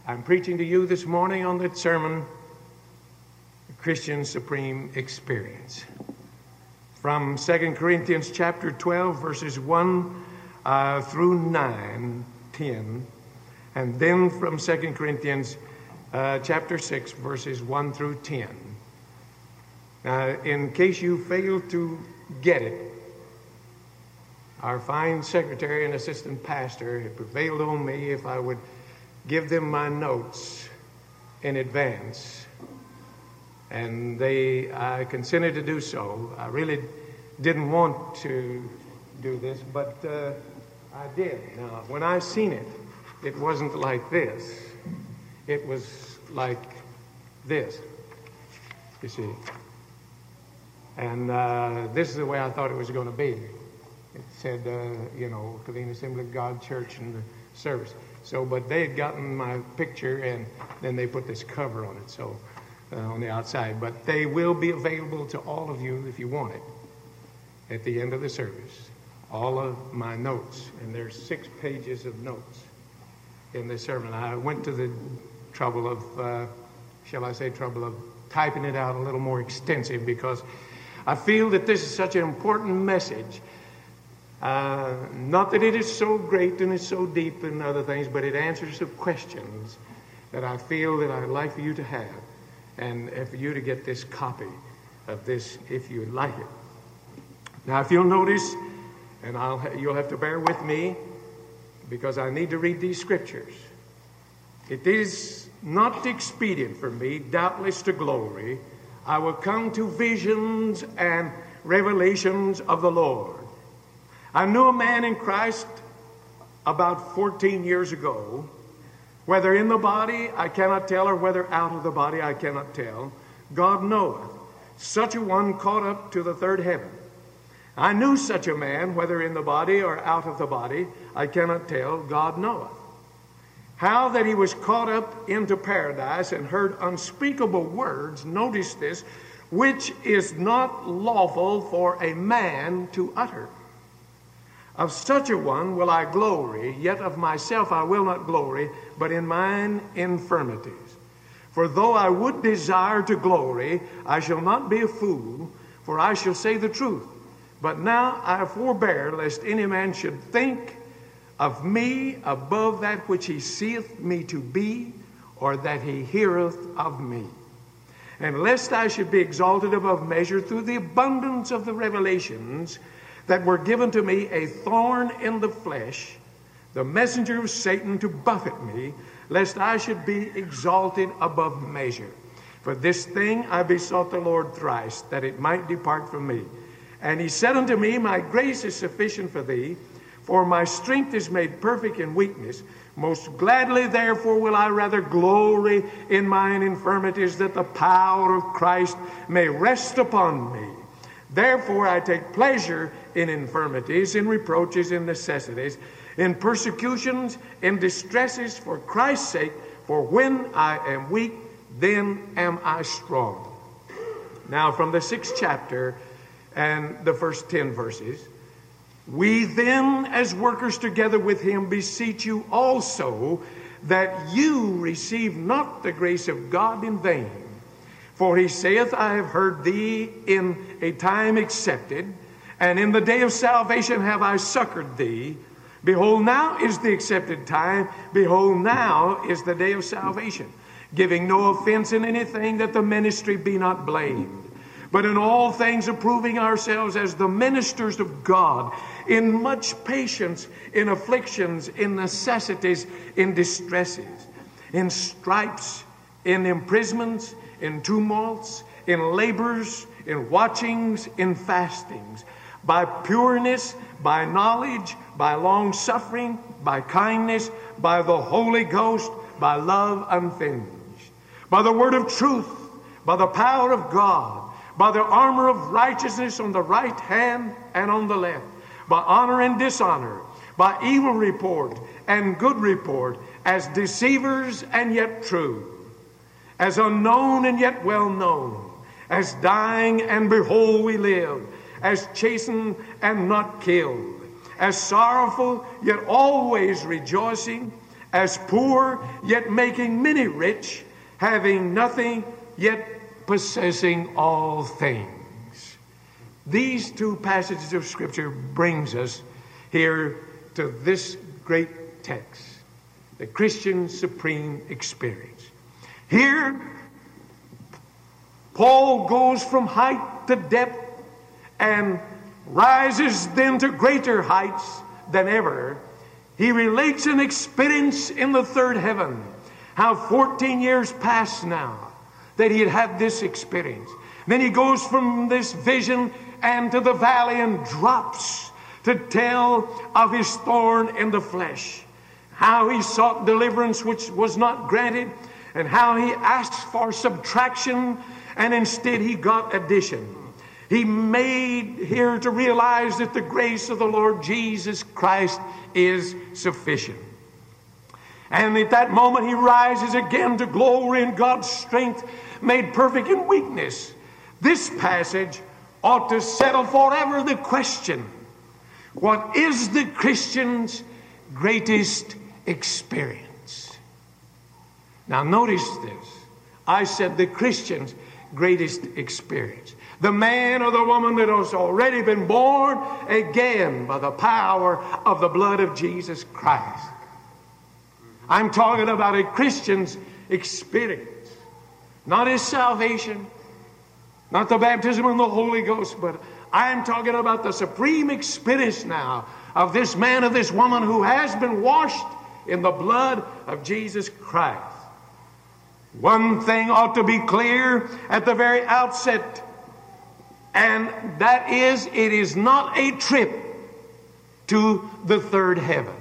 I'm preaching to you this morning on that sermon, Christian Supreme Experience, from 2 Corinthians chapter 12, verses 1 through 9, 10, and then from 2 Corinthians chapter 6, verses 1 through 10. In case you fail to get it, our fine secretary and assistant pastor had prevailed on me if I would give them my notes in advance, and I consented to do so. I really didn't want to do this, but I did. Now, when I seen it, it wasn't like this. It was like this, you see. And this is the way I thought it was going to be. It said, Killeen Assembly of God Church and the service. So, but they had gotten my picture, and then they put this cover on it, so on the outside. But they will be available to all of you if you want it at the end of the service. All of my notes, and there's 6 pages of notes in this sermon. I went to the trouble of, trouble of typing it out a little more extensive, because I feel that this is such an important message. Not that it is so great and it's so deep and other things, but it answers some questions that I feel that I'd like for you to have, and for you to get this copy of this if you'd like it. Now, if you'll notice, and you'll have to bear with me, because I need to read these scriptures. It is not expedient for me, doubtless to glory. I will come to visions and revelations of the Lord. I knew a man in Christ about 14 years ago, whether in the body I cannot tell, or whether out of the body I cannot tell. God knoweth. Such a one caught up to the third heaven. I knew such a man, whether in the body or out of the body, I cannot tell. God knoweth. How that he was caught up into paradise and heard unspeakable words, notice this, which is not lawful for a man to utter. Of such a one will I glory, yet of myself I will not glory, but in mine infirmities. For though I would desire to glory, I shall not be a fool, for I shall say the truth. But now I forbear, lest any man should think of me above that which he seeth me to be, or that he heareth of me. And lest I should be exalted above measure through the abundance of the revelations that were given to me, a thorn in the flesh, the messenger of Satan to buffet me, lest I should be exalted above measure. For this thing I besought the Lord thrice, that it might depart from me. And he said unto me, my grace is sufficient for thee, for my strength is made perfect in weakness. Most gladly, therefore, will I rather glory in mine infirmities, that the power of Christ may rest upon me. Therefore, I take pleasure in infirmities, in reproaches, in necessities, in persecutions, in distresses, for Christ's sake. For when I am weak, then am I strong. Now, from the 6th chapter and the first 10 verses, we then, as workers together with him, beseech you also that you receive not the grace of God in vain. For he saith, I have heard thee in a time accepted, and in the day of salvation have I succored thee. Behold, now is the accepted time. Behold, now is the day of salvation. Giving no offense in anything, that the ministry be not blamed, but in all things approving ourselves as the ministers of God, in much patience, in afflictions, in necessities, in distresses, in stripes, in imprisonments, in tumults, in labors, in watchings, in fastings, by pureness, by knowledge, by long suffering, by kindness, by the Holy Ghost, by love unfeigned, by the word of truth, by the power of God, by the armor of righteousness on the right hand and on the left, by honor and dishonor, by evil report and good report, as deceivers and yet true, as unknown and yet well known, as dying and behold we live, as chastened and not killed, as sorrowful yet always rejoicing, as poor, yet making many rich, having nothing, yet possessing all things. These two passages of Scripture brings us here to this great text, the Christian supreme experience. Here, Paul goes from height to depth and rises then to greater heights than ever. He relates an experience in the third heaven, how 14 years past now that he had had this experience. Then he goes from this vision and to the valley and drops to tell of his thorn in the flesh, how he sought deliverance which was not granted, and how he asked for subtraction and instead he got addition. He made here to realize that the grace of the Lord Jesus Christ is sufficient. And at that moment he rises again to glory in God's strength made perfect in weakness. This passage ought to settle forever the question, what is the Christian's greatest experience? Now notice this. I said the Christian's greatest experience. The man or the woman that has already been born again by the power of the blood of Jesus Christ. I'm talking about a Christian's experience. Not his salvation, not the baptism in the Holy Ghost, but I'm talking about the supreme experience now of this man or this woman who has been washed in the blood of Jesus Christ. One thing ought to be clear at the very outset, and that is, it is not a trip to the third heaven.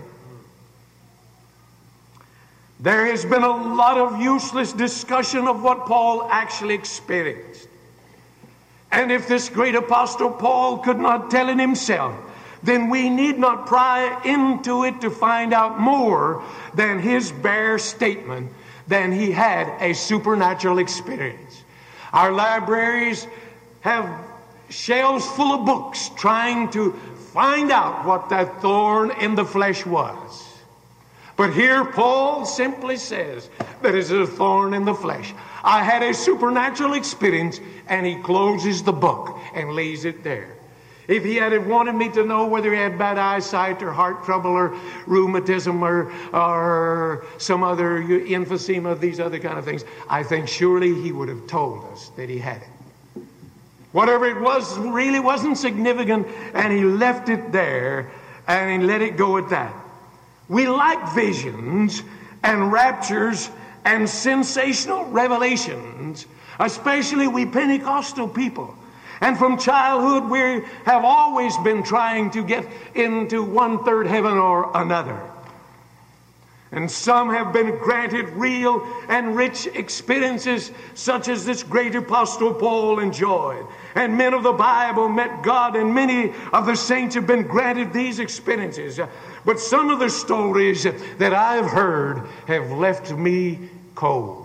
There has been a lot of useless discussion of what Paul actually experienced. And if this great apostle Paul could not tell it himself, then we need not pry into it to find out more than his bare statement than he had a supernatural experience. Our libraries have shelves full of books trying to find out what that thorn in the flesh was. But here Paul simply says that it is a thorn in the flesh. I had a supernatural experience, and he closes the book and lays it there. If he had wanted me to know whether he had bad eyesight or heart trouble or rheumatism or some other emphysema, these other kind of things, I think surely he would have told us that he had it. Whatever it was really wasn't significant, and he left it there and he let it go at that. We like visions and raptures and sensational revelations, especially we Pentecostal people. And from childhood, we have always been trying to get into one third heaven or another. And some have been granted real and rich experiences such as this great apostle Paul enjoyed. And men of the Bible met God, and many of the saints have been granted these experiences. But some of the stories that I've heard have left me cold.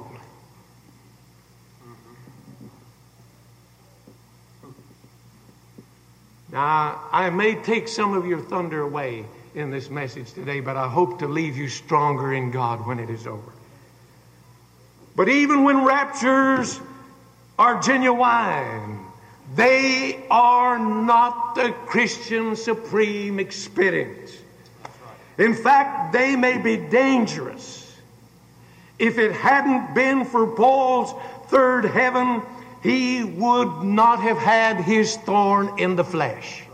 Now, I may take some of your thunder away in this message today, but I hope to leave you stronger in God when it is over. But even when raptures are genuine, they are not the Christian supreme experience. In fact, they may be dangerous. If it hadn't been for Paul's third heaven, he would not have had his thorn in the flesh.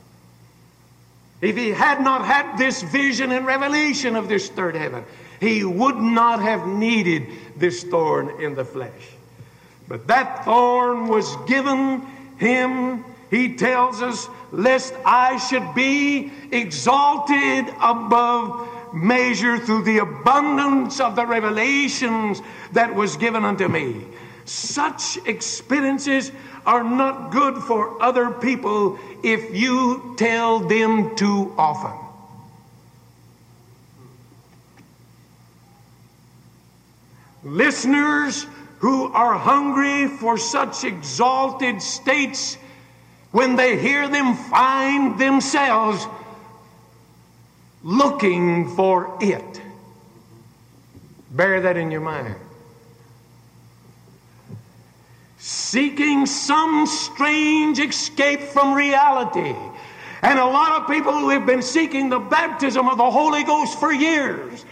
If he had not had this vision and revelation of this third heaven, he would not have needed this thorn in the flesh. But that thorn was given him, he tells us, lest I should be exalted above measure through the abundance of the revelations that was given unto me. Such experiences are not good for other people if you tell them too often. Listeners who are hungry for such exalted states, when they hear them, find themselves looking for it. Bear that in your mind. Seeking some strange escape from reality. And a lot of people who have been seeking the baptism of the Holy Ghost for years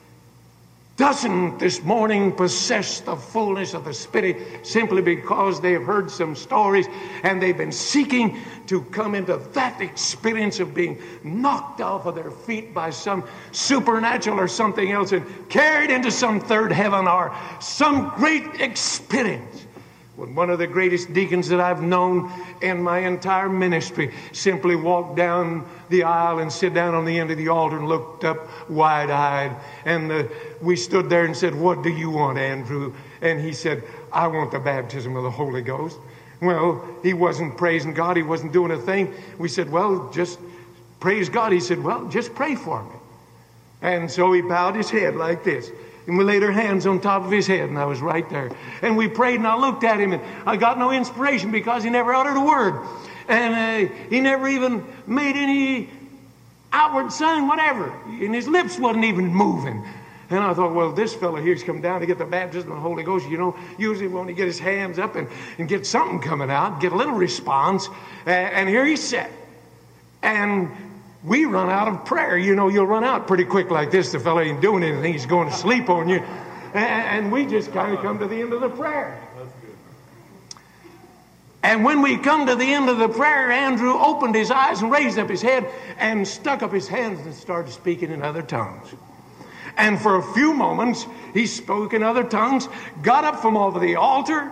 doesn't this morning possess the fullness of the Spirit simply because they have heard some stories and they've been seeking to come into that experience of being knocked off of their feet by some supernatural or something else and carried into some third heaven or some great experience. When one of the greatest deacons that I've known in my entire ministry simply walked down the aisle and sit down on the end of the altar and looked up wide-eyed. And we stood there and said, "What do you want, Andrew?" And he said, "I want the baptism of the Holy Ghost." Well, he wasn't praising God. He wasn't doing a thing. We said, "Well, just praise God." He said, "Well, just pray for me." And so he bowed his head like this. And we laid our hands on top of his head, and I was right there. And we prayed, and I looked at him, and I got no inspiration because he never uttered a word. And he never even made any outward sign, whatever. And his lips wasn't even moving. And I thought, well, this fellow here's come down to get the baptism of the Holy Ghost. You know, usually when he get his hands up and get something coming out, get a little response. And here he sat. And we run out of prayer. You know, you'll run out pretty quick like this. The fellow ain't doing anything. He's going to sleep on you. And we just kind of come to the end of the prayer. That's good. And when we come to the end of the prayer, Andrew opened his eyes and raised up his head and stuck up his hands and started speaking in other tongues. And for a few moments, he spoke in other tongues, got up from over the altar,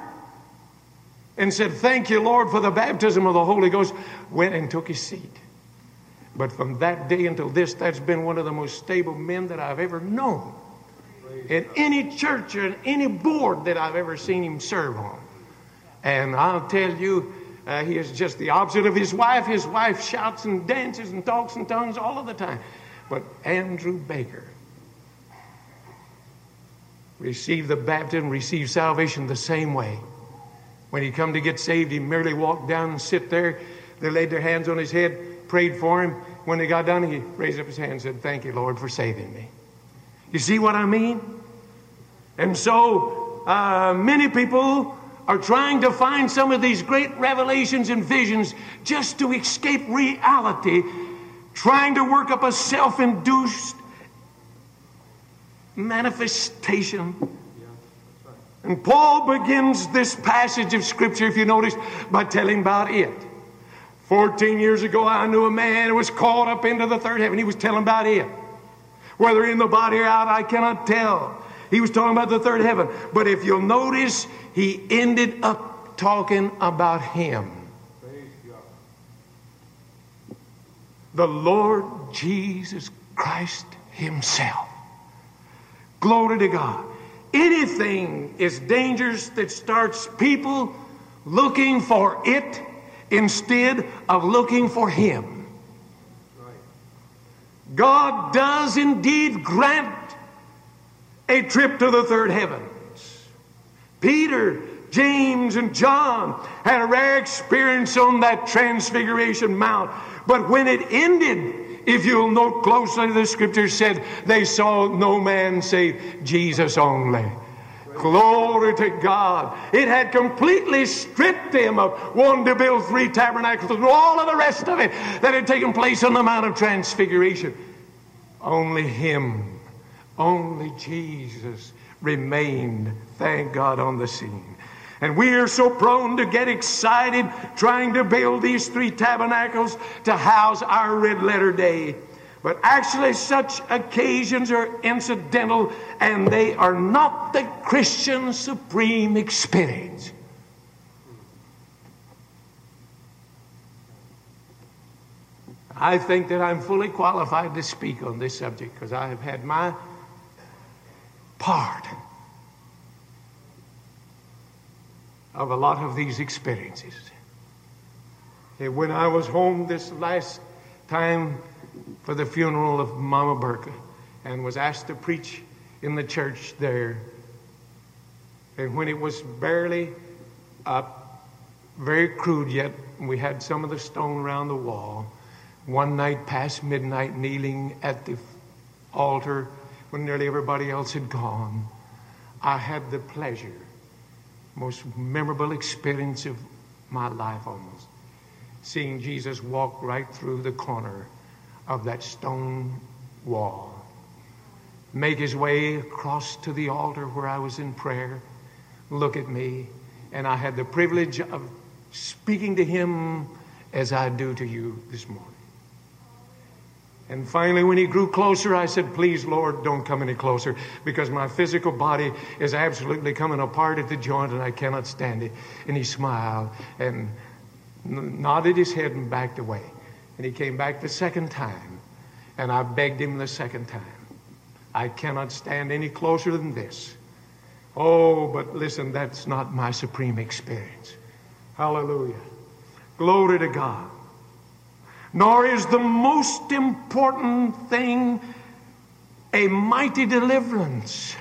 and said, "Thank you, Lord, for the baptism of the Holy Ghost," went and took his seat. But from that day until this, that's been one of the most stable men that I've ever known. In any church or in any board that I've ever seen him serve on. And I'll tell you, he is just the opposite of his wife. His wife shouts and dances and talks in tongues all of the time. But Andrew Baker received the baptism, received salvation the same way. When he come to get saved, he merely walked down and sit there. They laid their hands on his head, prayed for him. When they got done, he raised up his hand and said, "Thank you, Lord, for saving me." You see what I mean? And so many people are trying to find some of these great revelations and visions just to escape reality, trying to work up a self-induced manifestation. And Paul begins this passage of Scripture, if you notice, by telling about it. 14 years ago, I knew a man who was caught up into the third heaven. He was telling about it. Whether in the body or out, I cannot tell. He was talking about the third heaven. But if you'll notice, he ended up talking about him. Praise God. The Lord Jesus Christ himself. Glory to God. Anything is dangerous that starts people looking for it instead of looking for him. God does indeed grant a trip to the third heavens. Peter, James, and John had a rare experience on that Transfiguration Mount. But when it ended, if you'll note closely, the Scripture said they saw no man save Jesus only. Glory to God. It had completely stripped them of wanting to build 3 tabernacles and all of the rest of it that had taken place on the Mount of Transfiguration. Only him, only Jesus remained, thank God, on the scene. And we are so prone to get excited trying to build these 3 tabernacles to house our red letter day. But actually such occasions are incidental, and they are not the Christian's supreme experience. I think that I'm fully qualified to speak on this subject because I have had my part of a lot of these experiences. And when I was home this last time for the funeral of Mama Burka and was asked to preach in the church there, and when it was barely up, very crude yet, we had some of the stone around the wall. One night past midnight, kneeling at the altar when nearly everybody else had gone, I had the pleasure, most memorable experience of my life almost, seeing Jesus walk right through the corner of that stone wall, make his way across to the altar where I was in prayer, look at me, and I had the privilege of speaking to him as I do to you this morning. And finally, when he grew closer, I said, please, Lord, don't come any closer, because my physical body is absolutely coming apart at the joint and I cannot stand it. And he smiled and nodded his head and backed away. And he came back the second time, and I begged him the second time, I cannot stand any closer than this. Oh, but listen, that's not my supreme experience. Hallelujah. Glory to God. Nor is the most important thing a mighty deliverance.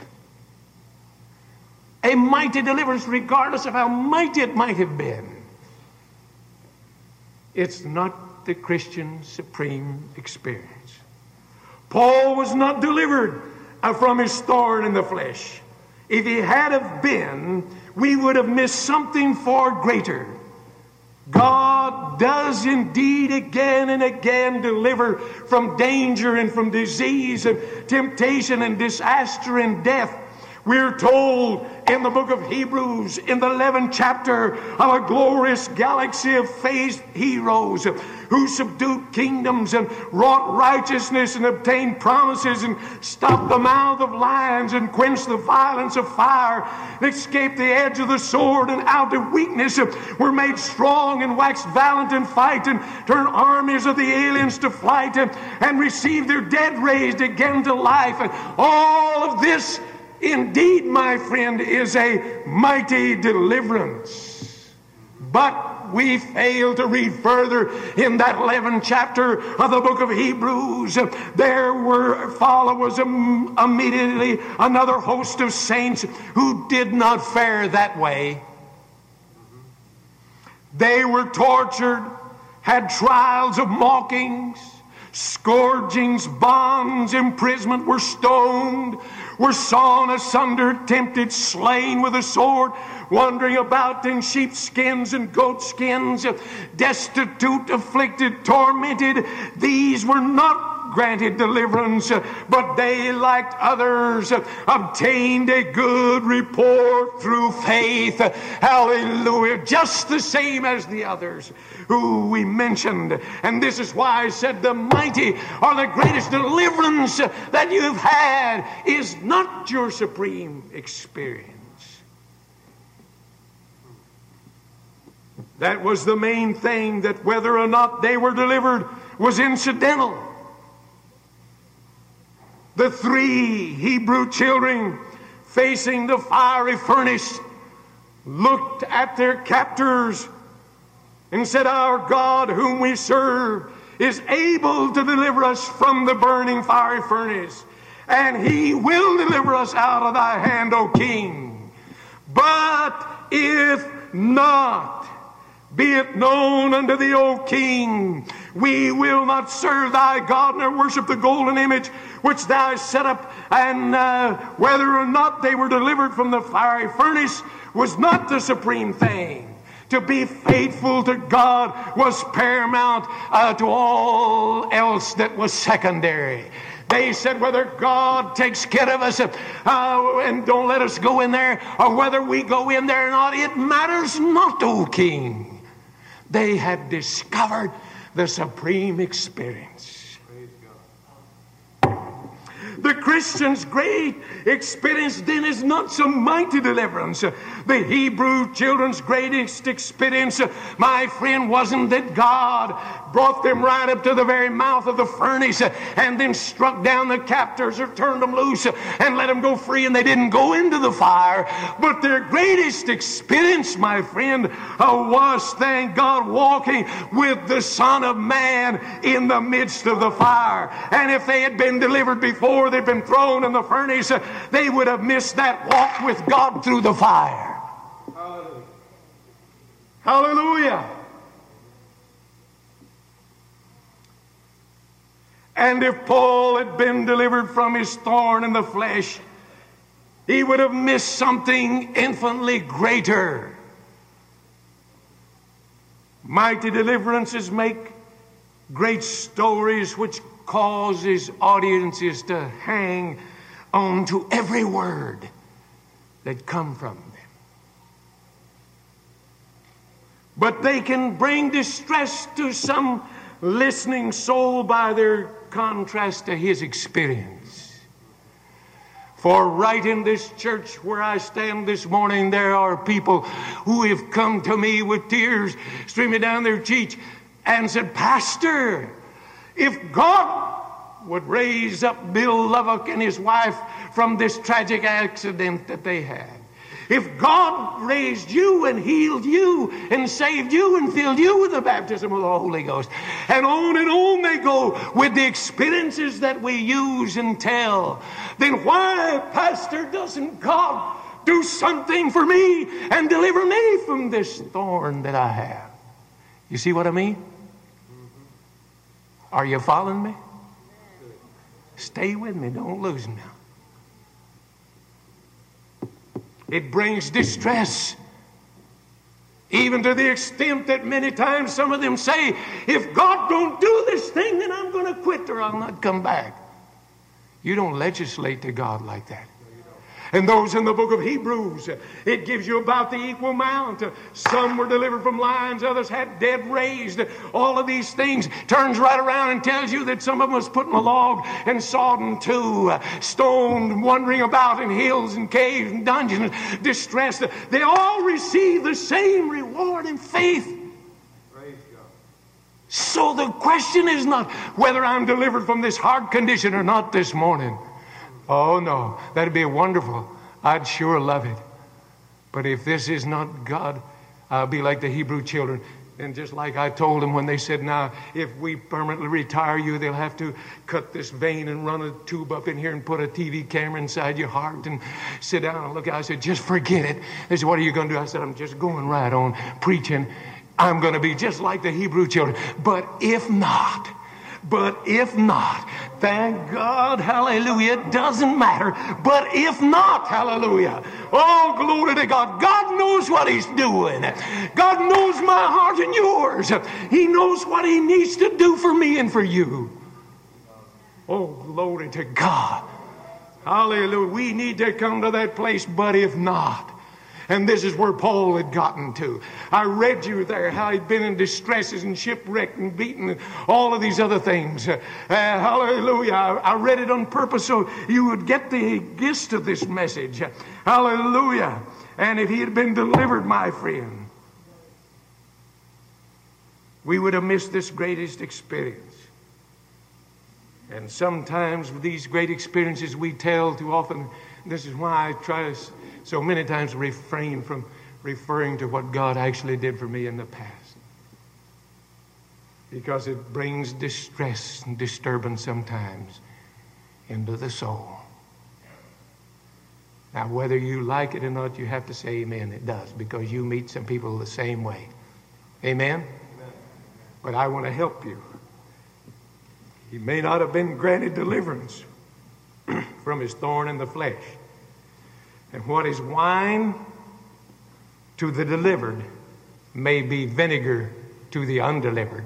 A mighty deliverance, regardless of how mighty it might have been. It's not the Christian supreme experience. Paul was not delivered from his thorn in the flesh. If he had have been, we would have missed something far greater. God does indeed again and again deliver from danger and from disease and temptation and disaster and death. We're told in the book of Hebrews, in the 11th chapter, of a glorious galaxy of faith heroes who subdued kingdoms and wrought righteousness and obtained promises and stopped the mouth of lions and quenched the violence of fire and escaped the edge of the sword and out of weakness were made strong and waxed valiant in fight and turned armies of the aliens to flight and received their dead raised again to life. And all of this, indeed, my friend, is a mighty deliverance. But we fail to read further in that 11th chapter of the book of Hebrews. There follows immediately another host of saints who did not fare that way. They were tortured, had trials of mockings, scourgings, bonds, imprisonment, were stoned, were sawn asunder, tempted, slain with a sword, wandering about in sheepskins and goatskins, destitute, afflicted, tormented. These were not granted deliverance, but they, like others, obtained a good report through faith. Hallelujah. Just the same as the others who we mentioned. And this is why I said the mighty or the greatest deliverance that you've had is not your supreme experience. That was the main thing, that whether or not they were delivered was incidental. The 3 Hebrew children facing the fiery furnace looked at their captors and said, our God whom we serve is able to deliver us from the burning fiery furnace, and he will deliver us out of thy hand, O King. But if not, be it known unto thee, O King, we will not serve thy God nor worship the golden image which thou hast set up. And whether or not they were delivered from the fiery furnace was not the supreme thing. To be faithful to God was paramount to all else that was secondary. They said whether God takes care of us and don't let us go in there, or whether we go in there or not, it matters not, O King. They had discovered the supreme experience. The Christian's great experience then is not some mighty deliverance. The Hebrew children's greatest experience, my friend, wasn't that God brought them right up to the very mouth of the furnace and then struck down the captors or turned them loose and let them go free and they didn't go into the fire. But their greatest experience, my friend, was, thank God, walking with the Son of Man in the midst of the fire. And if they had been delivered before they'd been thrown in the furnace, they would have missed that walk with God through the fire. Hallelujah. Hallelujah. And if Paul had been delivered from his thorn in the flesh, he would have missed something infinitely greater. Mighty deliverances make great stories which causes audiences to hang on to every word that come from them. But they can bring distress to some listening soul by their contrast to his experience. For right in this church where I stand this morning, there are people who have come to me with tears streaming down their cheeks and said, "Pastor, if God would raise up Bill Lovack and his wife from this tragic accident that they had, if God raised you and healed you and saved you and filled you with the baptism of the Holy Ghost," and on they go with the experiences that we use and tell, then why, Pastor, doesn't God do something for me and deliver me from this thorn that I have? You see what I mean? Are you following me? Stay with me. Don't lose me now. It brings distress, even to the extent that many times some of them say, "If God don't do this thing, then I'm going to quit or I'll not come back." You don't legislate to God like that. And those in the book of Hebrews, it gives you about the equal amount. Some were delivered from lions, others had dead raised. All of these things turns right around and tells you that some of them was put in a log and sawed in two, stoned, wandering about in hills and caves and dungeons, distressed. They all receive the same reward in faith. Praise God. So the question is not whether I'm delivered from this heart condition or not this morning. Oh no, that'd be wonderful. I'd sure love it. But if this is not God, I'll be like the Hebrew children. And just like I told them when they said, "Now, if we permanently retire you, they'll have to cut this vein and run a tube up in here and put a TV camera inside your heart and sit down and look." I said, "Just forget it." They said, "What are you going to do?" I said, "I'm just going right on preaching. I'm going to be just like the Hebrew children. But if not, thank God, hallelujah, it doesn't matter. But if not, hallelujah, oh, glory to God. God knows what He's doing. God knows my heart and yours. He knows what He needs to do for me and for you. Oh, glory to God. Hallelujah. We need to come to that place, but if not. And this is where Paul had gotten to. I read you there how he'd been in distresses and shipwrecked and beaten and all of these other things. Hallelujah. I read it on purpose so you would get the gist of this message. Hallelujah. And if he had been delivered, my friend, we would have missed this greatest experience. And sometimes with these great experiences we tell too often. This is why I try to so many times refrain from referring to what God actually did for me in the past. Because it brings distress and disturbance sometimes into the soul. Now, whether you like it or not, you have to say amen. It does, because you meet some people the same way. Amen? Amen. But I want to help you. He may not have been granted deliverance from his thorn in the flesh. And what is wine to the delivered may be vinegar to the undelivered.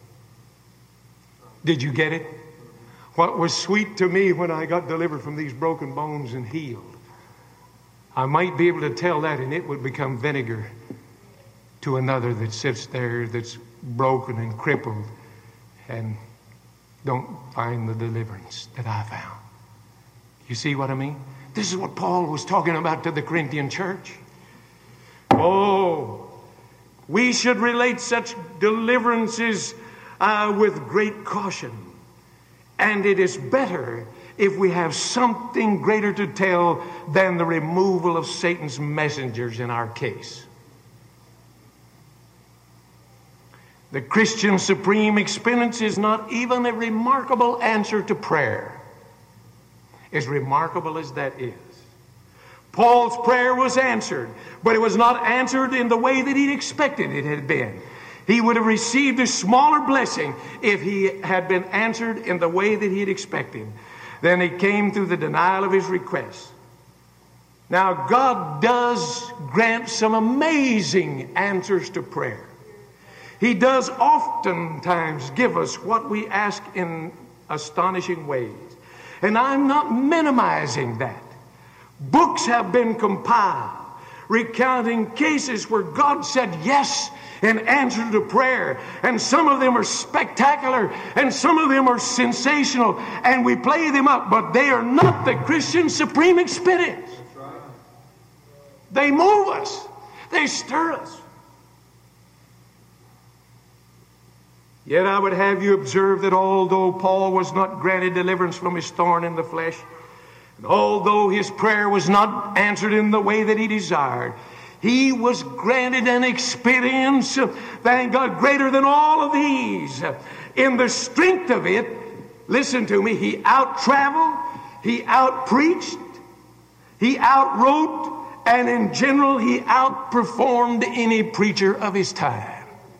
Did you get it? What was sweet to me when I got delivered from these broken bones and healed, I might be able to tell that, and it would become vinegar to another that sits there that's broken and crippled and don't find the deliverance that I found. You see what I mean? This is what Paul was talking about to the Corinthian church. Oh, we should relate such deliverances with great caution. And it is better if we have something greater to tell than the removal of Satan's messengers in our case. The Christian supreme experience is not even a remarkable answer to prayer. As remarkable as that is. Paul's prayer was answered, but it was not answered in the way that he expected it had been. He would have received a smaller blessing if he had been answered in the way that he had expected. Then he came through the denial of his request. Now, God does grant some amazing answers to prayer. He does oftentimes give us what we ask in astonishing ways. And I'm not minimizing that. Books have been compiled recounting cases where God said yes in answer to prayer. And some of them are spectacular and some of them are sensational. And we play them up, but they are not the Christian supreme experience. They move us. They stir us. Yet I would have you observe that although Paul was not granted deliverance from his thorn in the flesh, and although his prayer was not answered in the way that he desired, he was granted an experience, thank God, greater than all of these. In the strength of it, listen to me, he out-traveled, he out-preached, he out-wrote, and in general, he outperformed any preacher of his time.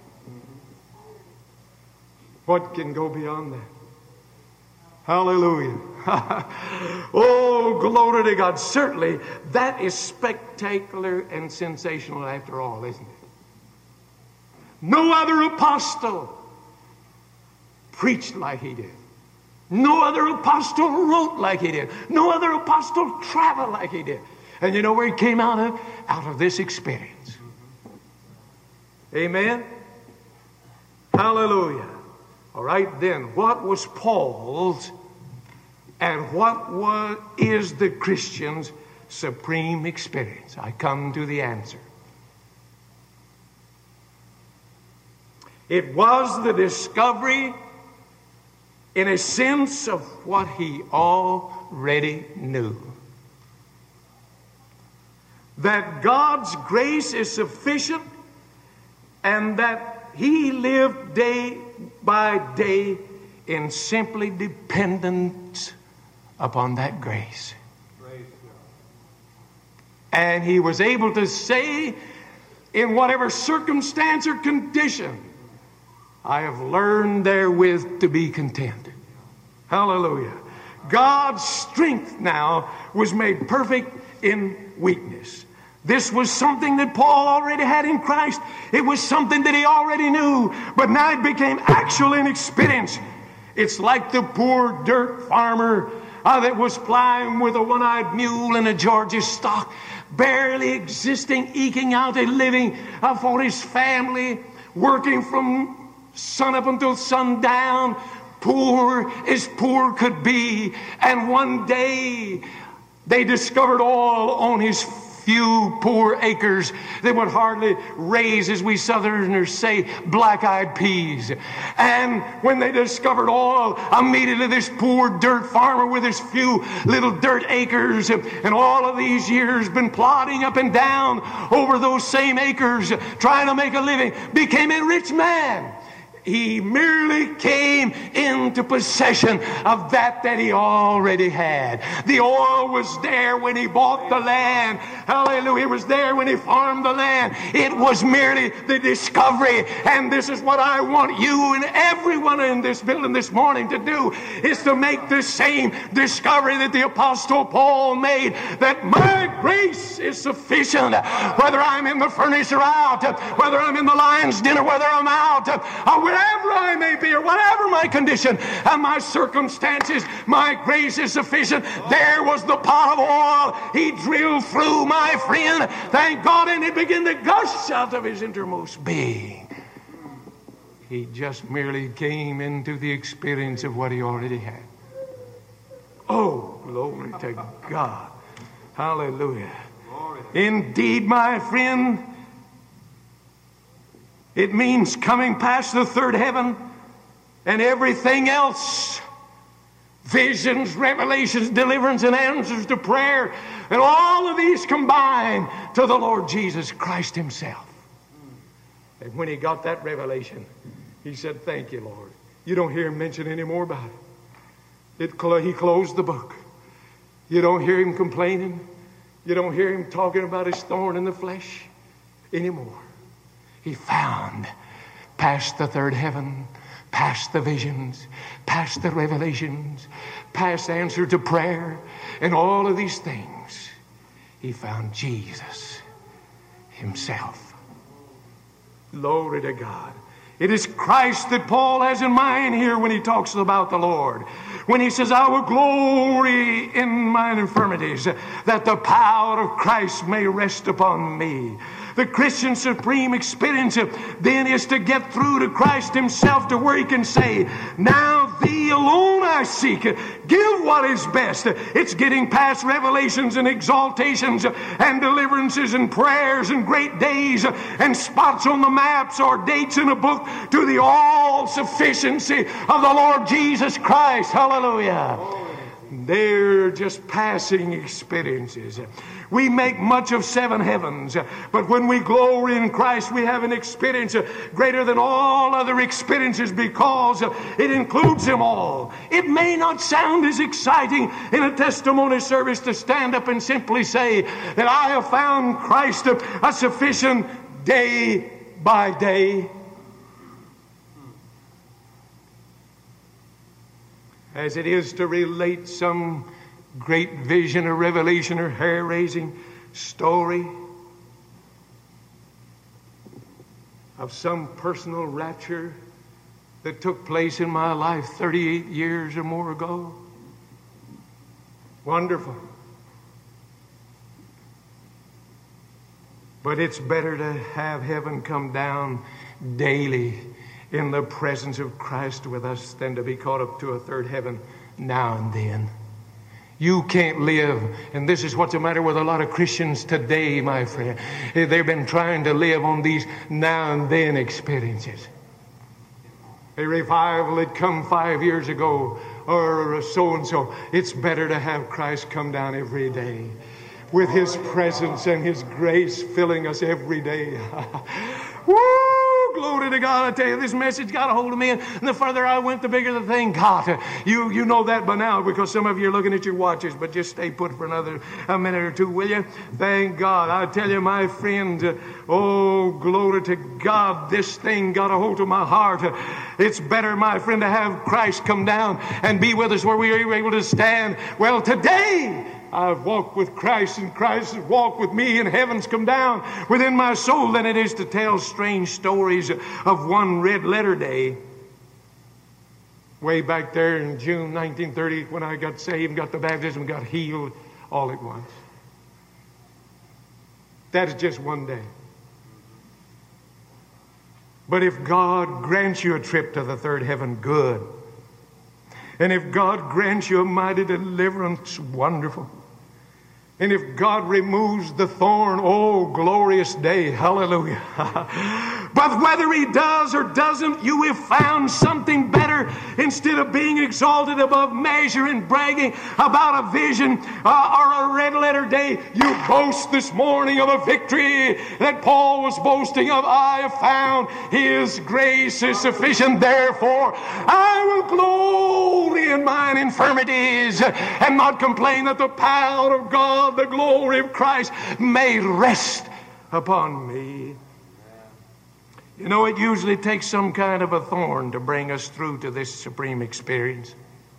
What can go beyond that? Hallelujah. Oh, glory to God. Certainly, that is spectacular and sensational after all, isn't it? No other apostle preached like he did. No other apostle wrote like he did. No other apostle traveled like he did. And you know where he came out of? Out of this experience. Amen? Hallelujah. All right, then, what was Paul's and what is the Christian's supreme experience? I come to the answer. It was the discovery, in a sense, of what he already knew. That God's grace is sufficient and that he lived day by day in simply dependence upon that grace. And he was able to say, in whatever circumstance or condition, I have learned therewith to be content. Hallelujah. God's strength now was made perfect in weakness. This was something that Paul already had in Christ. It was something that he already knew, but now it became actual in experience. It's like the poor dirt farmer that was plying with a one-eyed mule and a Georgia stock, barely existing, eking out a living for his family, working from sun up until sundown, poor as poor could be. And one day they discovered oil on his few poor acres that would hardly raise, as we Southerners say, black-eyed peas. And when they discovered oil, immediately this poor dirt farmer with his few little dirt acres and all of these years been plodding up and down over those same acres trying to make a living, became a rich man. He merely came into possession of that he already had. The oil was there when he bought the land. Hallelujah. It was there when he farmed the land. It was merely the discovery. And this is what I want you and everyone in this building this morning to do, is to make the same discovery that the Apostle Paul made, that my grace is sufficient. Whether I'm in the furnace or out, whether I'm in the lion's den or whether I'm out, wherever I may be or whatever my condition and my circumstances, my grace is sufficient. There was the pot of oil. He drilled through, my friend, thank God, and it began to gush out of his innermost being. He just merely came into the experience of what he already had. Oh, glory to God. Hallelujah. Indeed, my friend, it means coming past the third heaven and everything else. Visions, revelations, deliverance, and answers to prayer. And all of these combined to the Lord Jesus Christ himself. And when he got that revelation, he said, thank you, Lord. You don't hear him mention any more about it. He closed the book. You don't hear him complaining. You don't hear him talking about his thorn in the flesh anymore. He found past the third heaven, past the visions, past the revelations, past answer to prayer, and all of these things, he found Jesus himself. Glory to God. It is Christ that Paul has in mind here when he talks about the Lord. When he says, I will glory in mine infirmities, that the power of Christ may rest upon me. The Christian's supreme experience then is to get through to Christ himself, to where he can say, now thee alone I seek. Give what is best. It's getting past revelations and exaltations and deliverances and prayers and great days and spots on the maps or dates in a book to the all-sufficiency of the Lord Jesus Christ. Hallelujah. They're just passing experiences. We make much of seven heavens, but when we glory in Christ, we have an experience greater than all other experiences because it includes them all. It may not sound as exciting in a testimony service to stand up and simply say that I have found Christ a sufficient day by day, as it is to relate some great vision or revelation or hair-raising story of some personal rapture that took place in my life 38 years or more ago. Wonderful. But it's better to have heaven come down daily in the presence of Christ with us than to be caught up to a third heaven now and then. You can't live, and this is what's the matter with a lot of Christians today, my friend. They've been trying to live on these now and then experiences. A revival had come 5 years ago, or so-and-so. It's better to have Christ come down every day with His presence and His grace filling us every day. Woo! Glory to God. I tell you, this message got a hold of me, and the further I went, the bigger the thing got. You know that by now because some of you are looking at your watches, but just stay put for a minute or two, will you? Thank God. I tell you, my friend, oh, glory to God, this thing got a hold of my heart. It's better, my friend, to have Christ come down and be with us where we are able to stand. Well, today, I've walked with Christ, and Christ has walked with me, and heaven's come down within my soul than it is to tell strange stories of one red letter day. Way back there in June 1930, when I got saved, got the baptism, got healed all at once. That is just one day. But if God grants you a trip to the third heaven, good. And if God grants you a mighty deliverance, wonderful. And if God removes the thorn, oh, glorious day, hallelujah. But whether He does or doesn't, you have found something better. Instead of being exalted above measure and bragging about a vision or a red letter day, you boast this morning of a victory that Paul was boasting of. I have found His grace is sufficient, therefore I will glory in mine infirmities and not complain, that the power of God, the glory of Christ may rest upon me. You know, it usually takes some kind of a thorn to bring us through to this supreme experience.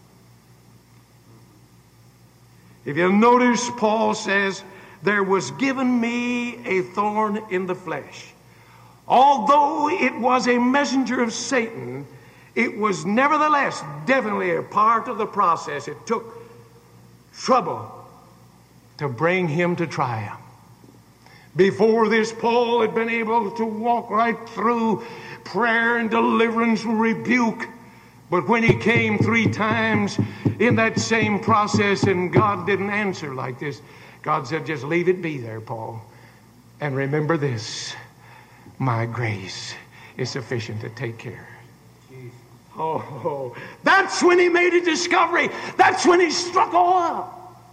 If you'll notice, Paul says, there was given me a thorn in the flesh. Although it was a messenger of Satan, it was nevertheless definitely a part of the process. It took trouble to bring him to triumph. Before this, Paul had been able to walk right through prayer and deliverance and rebuke. But when he came 3 times in that same process and God didn't answer like this, God said, just leave it be there, Paul. And remember this, my grace is sufficient to take care of it. Oh, that's when he made a discovery. That's when he struck oil.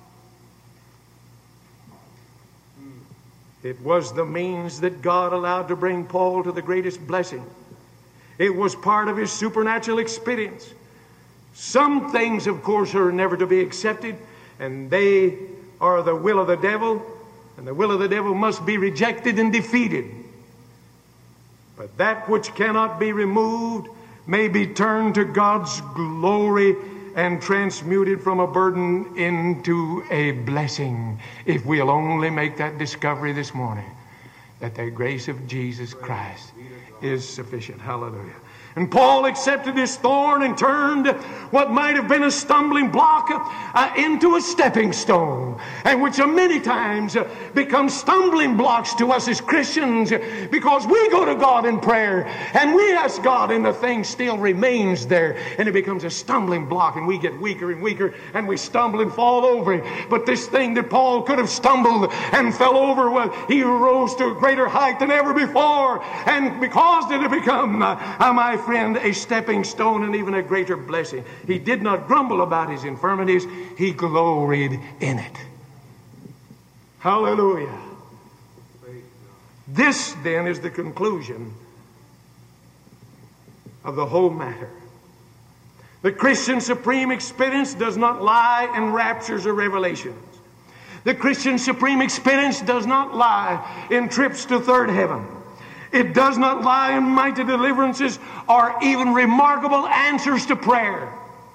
It was the means that God allowed to bring Paul to the greatest blessing. It was part of his supernatural experience. Some things, of course, are never to be accepted, and they are the will of the devil, and the will of the devil must be rejected and defeated. but that which cannot be removed may be turned to God's glory and transmuted from a burden into a blessing, if we'll only make that discovery this morning, that the grace of Jesus Christ is sufficient. Hallelujah. And Paul accepted his thorn and turned what might have been a stumbling block into a stepping stone, and which many times becomes stumbling blocks to us as Christians, because we go to God in prayer and we ask God, and the thing still remains there, and it becomes a stumbling block, and we get weaker and weaker, and we stumble and fall over it. But this thing that Paul could have stumbled and fell over, well, he rose to a greater height than ever before, and because it had become, my friend, a stepping stone and even a greater blessing. He did not grumble about his infirmities. He gloried in it. Hallelujah. This, then, is the conclusion of the whole matter. The Christian supreme experience does not lie in raptures or revelations. The Christian supreme experience does not lie in trips to third heaven. It does not lie in mighty deliverances or even remarkable answers to prayer.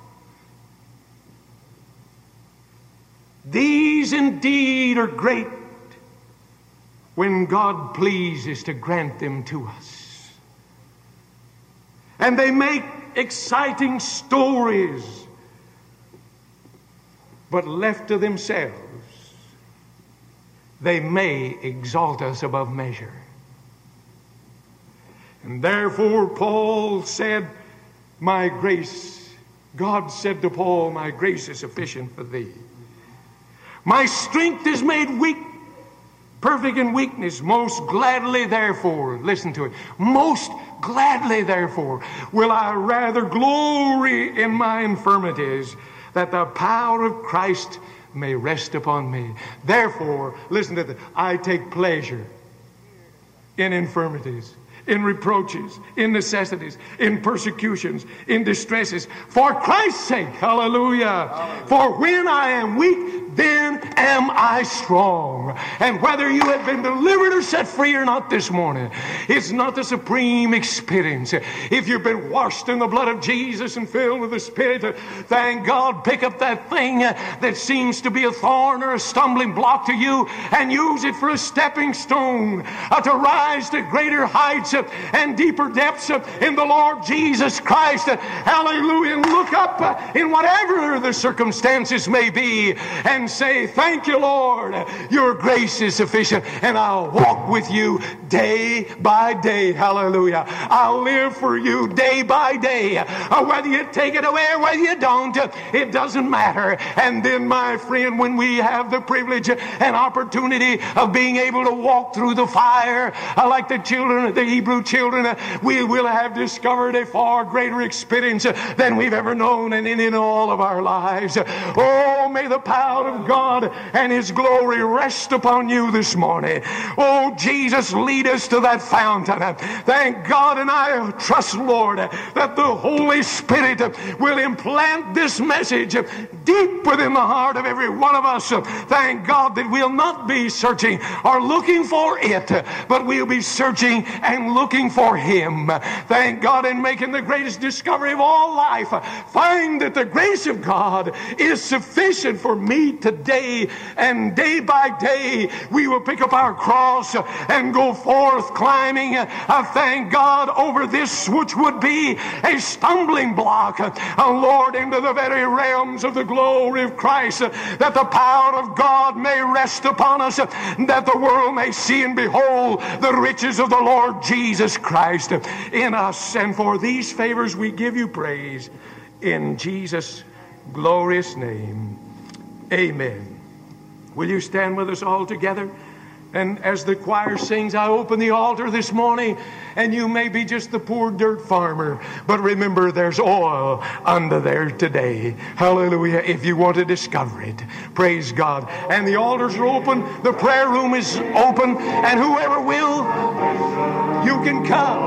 These indeed are great when God pleases to grant them to us. And they make exciting stories, but left to themselves, they may exalt us above measure. And therefore Paul said, my grace, God said to Paul, my grace is sufficient for thee. My strength is made weak, perfect in weakness. Most gladly therefore, listen to it, most gladly therefore will I rather glory in my infirmities, that the power of Christ may rest upon me. Therefore, listen to this, I take pleasure in infirmities, in reproaches, in necessities, in persecutions, in distresses, for Christ's sake. Hallelujah. Hallelujah. For when I am weak, then am I strong. And whether you have been delivered or set free or not this morning, it's not the supreme experience. If you've been washed in the blood of Jesus and filled with the Spirit, thank God, pick up that thing that seems to be a thorn or a stumbling block to you and use it for a stepping stone to rise to greater heights and deeper depths in the Lord Jesus Christ. Hallelujah. And look up in whatever the circumstances may be and say, thank you, Lord. Your grace is sufficient, and I'll walk with you day by day. Hallelujah. I'll live for you day by day. Whether you take it away or whether you don't, it doesn't matter. And then, my friend, when we have the privilege and opportunity of being able to walk through the fire like the children, the Hebrew children, we will have discovered a far greater experience than we've ever known and in all of our lives. Oh, may the power of God and His glory rest upon you this morning. Oh, Jesus, lead us to that fountain. Thank God, and I trust, Lord, that the Holy Spirit will implant this message deep within the heart of every one of us. Thank God that we'll not be searching or looking for it, but we'll be searching and looking for Him. Thank God, in making the greatest discovery of all life, find that the grace of God is sufficient for me today, and day by day we will pick up our cross and go forth climbing, thank God, over this which would be a stumbling block, Lord, into the very realms of the glory of Christ, that the power of God may rest upon us, that the world may see and behold the riches of the Lord Jesus Christ in us. And for these favors we give you praise in Jesus' glorious name. Amen. Will you stand with us all together? And as the choir sings, I open the altar this morning, and you may be just the poor dirt farmer, but remember, there's oil under there today. Hallelujah. If you want to discover it, praise God. And the altars are open, the prayer room is open, and whoever will, you can come.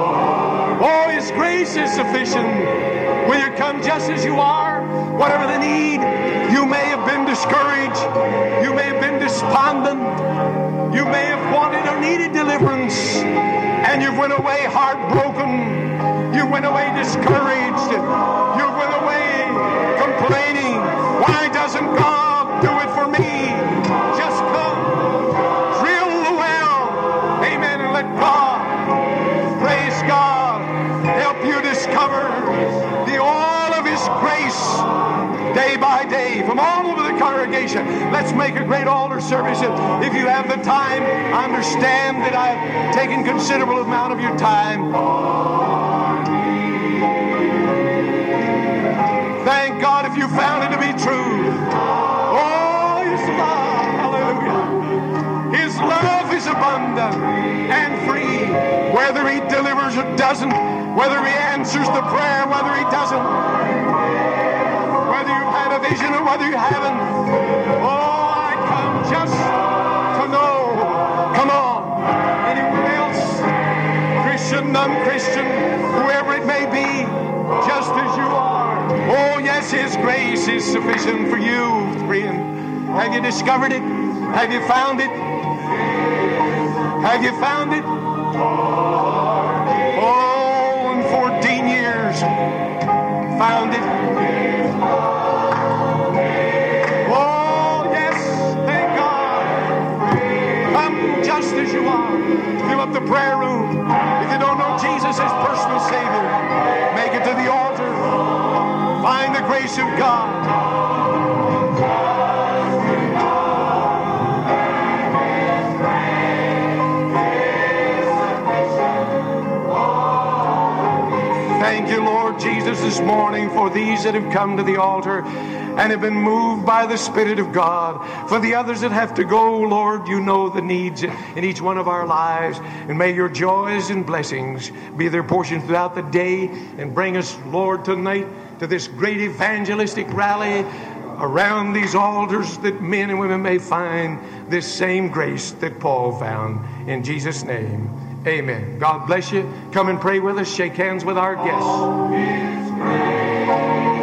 Oh, His grace is sufficient. Will you come just as you are? Whatever the need, you may have been discouraged, you may have been despondent, you may have wanted or needed deliverance, And you went away heartbroken. You went away discouraged. You went away complaining. Why doesn't God do it for me? Just come. Drill the well. Amen. And let God, praise God, help you discover the oil of His grace day by day from all over the congregation. Let's make a great altar service. If you have the time, I understand that I've taken considerable amount of your time. Thank God if you found it to be true. Oh, His love, hallelujah. His love is abundant and free. Whether He delivers or doesn't, whether He answers the prayer, whether He doesn't, whether you've had a vision or whether you haven't. Oh, I come just to know. Come on. Anyone else? Christian, non-Christian, whoever it may be, just as you are. Oh, yes, His grace is sufficient for you, friend. Have you discovered it? Have you found it? Have you found it? Oh, in 14 years, found it. Oh, yes, thank God. Come just as you are. Fill up the prayer room. If you don't know Jesus as personal Savior, make it to the altar. Find the grace of God. Thank you, Lord Jesus, this morning for these that have come to the altar and have been moved by the Spirit of God. For the others that have to go, Lord, you know the needs in each one of our lives. And may your joys and blessings be their portion throughout the day. And bring us, Lord, tonight to this great evangelistic rally around these altars, that men and women may find this same grace that Paul found. In Jesus' name, amen. God bless you. Come and pray with us. Shake hands with our guests.